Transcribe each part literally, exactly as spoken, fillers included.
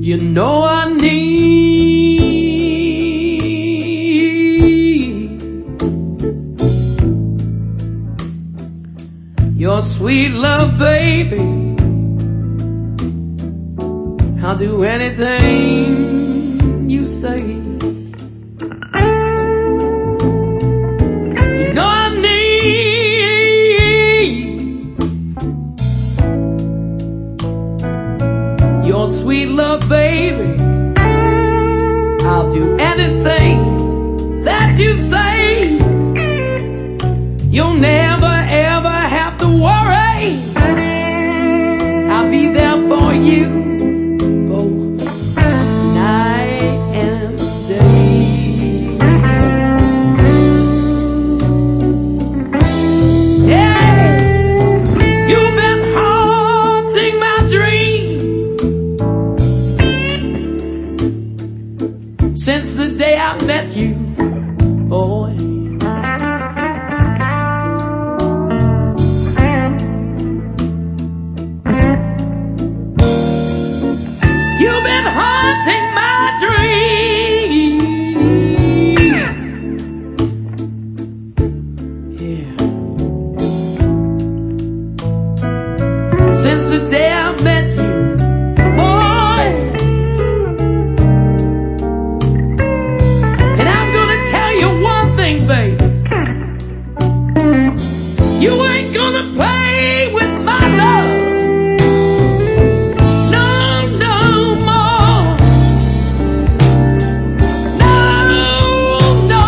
You know I need your sweet love, baby. I'll do anything you say. You know I need your sweet love, baby. I'll do anything that you say. You'll never ever have to worry. I'll be there for you. Since the day I met you, boy. You've been haunting my dreams. Yeah. Since the day I met you. You ain't gonna play with my love. No, no more. No, no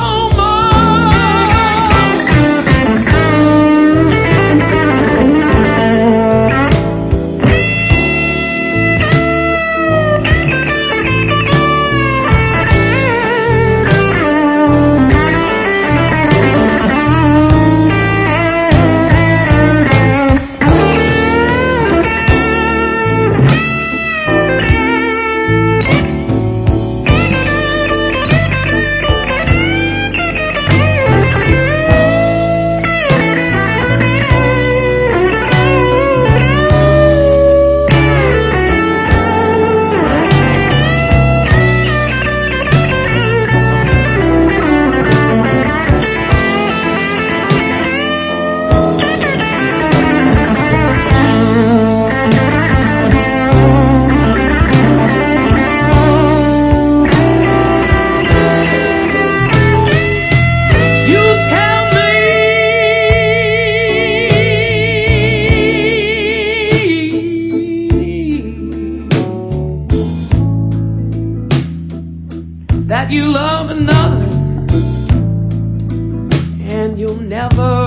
that you love another, and you'll never